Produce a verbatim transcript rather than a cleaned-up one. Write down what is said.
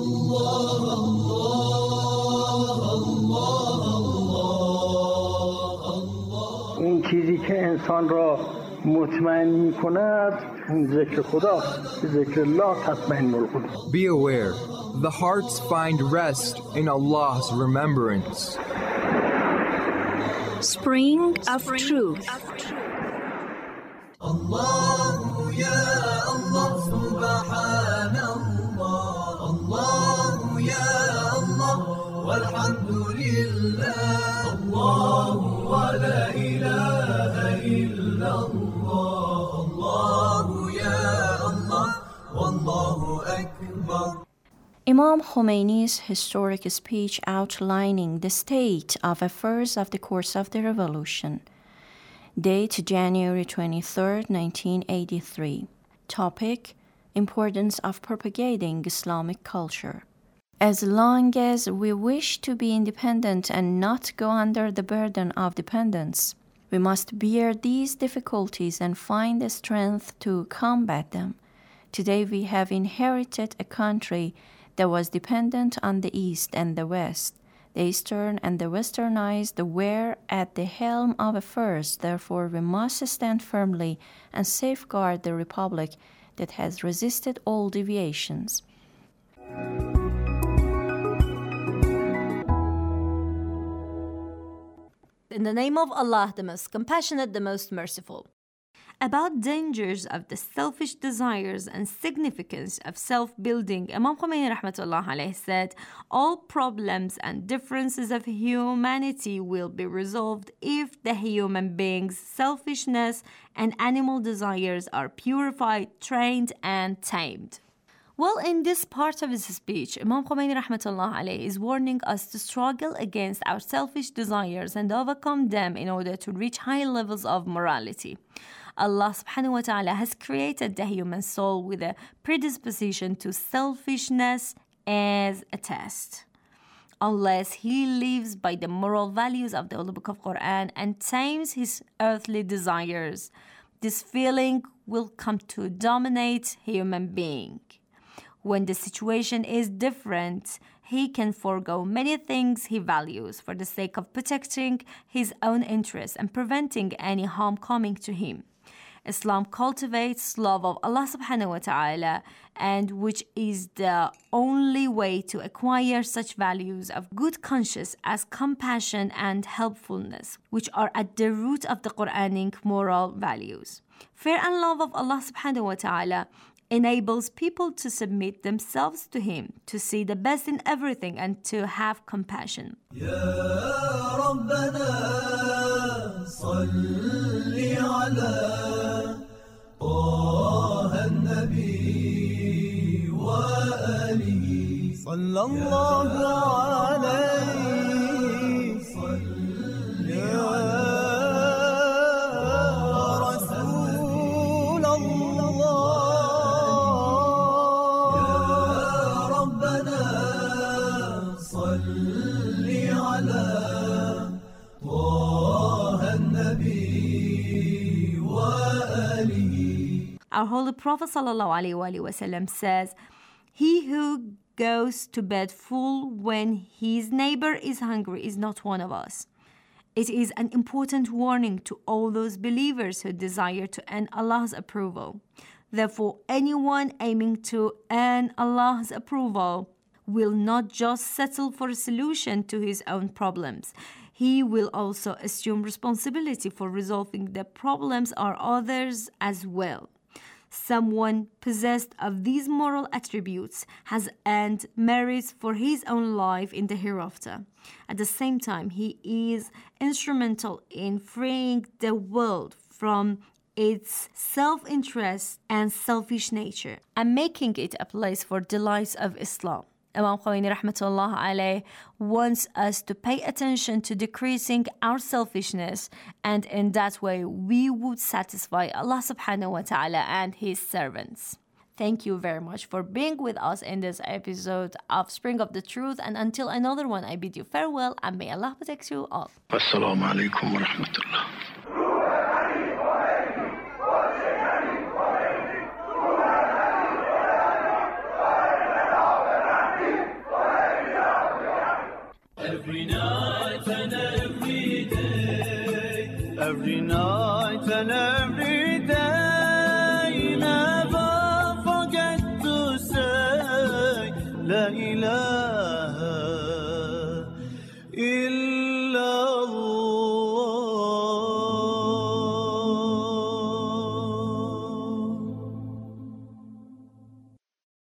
این چیزی که انسان را مطمئن می‌کند ذکر خدا، ذکر الله تطمئن القلوب. Be aware, the hearts find rest in Allah's remembrance. Spring of Truth. Allah ya Allah subhanallah, Allah ya Allah walhamdulillah, Allah wa la ilaha illallah, Allah ya Allah wallahu akbar. Imam Khomeini's historic speech outlining the state of affairs of the course of the revolution. Date January twenty-third, nineteen eighty-three. Topic: Importance of propagating Islamic culture. As long as we wish to be independent and not go under the burden of dependence, we must bear these difficulties and find the strength to combat them. Today we have inherited a country that was dependent on the East and the West. The Eastern and the Westernized were at the helm of affairs. Therefore, we must stand firmly and safeguard the Republic that has resisted all deviations. In the name of Allah, the most compassionate, the most merciful. About dangers of the selfish desires and significance of self-building, Imam Khomeini rahmatullah alayhi said, all problems and differences of humanity will be resolved if the human being's selfishness and animal desires are purified, trained, and tamed. Well, in this part of his speech, Imam Khomeini rahmatullah alayhi is warning us to struggle against our selfish desires and overcome them in order to reach high levels of morality. Allah subhanahu wa ta'ala has created the human soul with a predisposition to selfishness as a test. Unless he lives by the moral values of the Holy Book of Quran and tames his earthly desires, this feeling will come to dominate human being. When the situation is different, he can forego many things he values for the sake of protecting his own interests and preventing any harm coming to him. Islam cultivates love of Allah subhanahu wa ta'ala, and which is the only way to acquire such values of good conscience as compassion and helpfulness, which are at the root of the Quranic moral values. Fear and love of Allah subhanahu wa ta'ala enables people to submit themselves to Him, to see the best in everything, and to have compassion. Ya Rabbana salli ala Taha an-Nabi wa alihi sallallahu alayhi salli ala Our Holy Prophet sallallahu alaihi wasallam says, "He who goes to bed full when his neighbor is hungry is not one of us." It is an important warning to all those believers who desire to earn Allah's approval. Therefore, anyone aiming to earn Allah's approval will not just settle for a solution to his own problems. He will also assume responsibility for resolving the problems of others as well. Someone possessed of these moral attributes has earned merits for his own life in the hereafter. At the same time, he is instrumental in freeing the world from its self-interest and selfish nature and making it a place for delights of Islam. Imam Khomeini rahmatullah alayh wants us to pay attention to decreasing our selfishness, and in that way we would satisfy Allah subhanahu wa ta'ala and His servants. Thank you very much for being with us in this episode of Spring of the Truth, and until another one, I bid you farewell and may Allah protect you all. Assalamu alaikum wa rahmatullah. Every night and every day, every night and every day, never forget to say La ilaha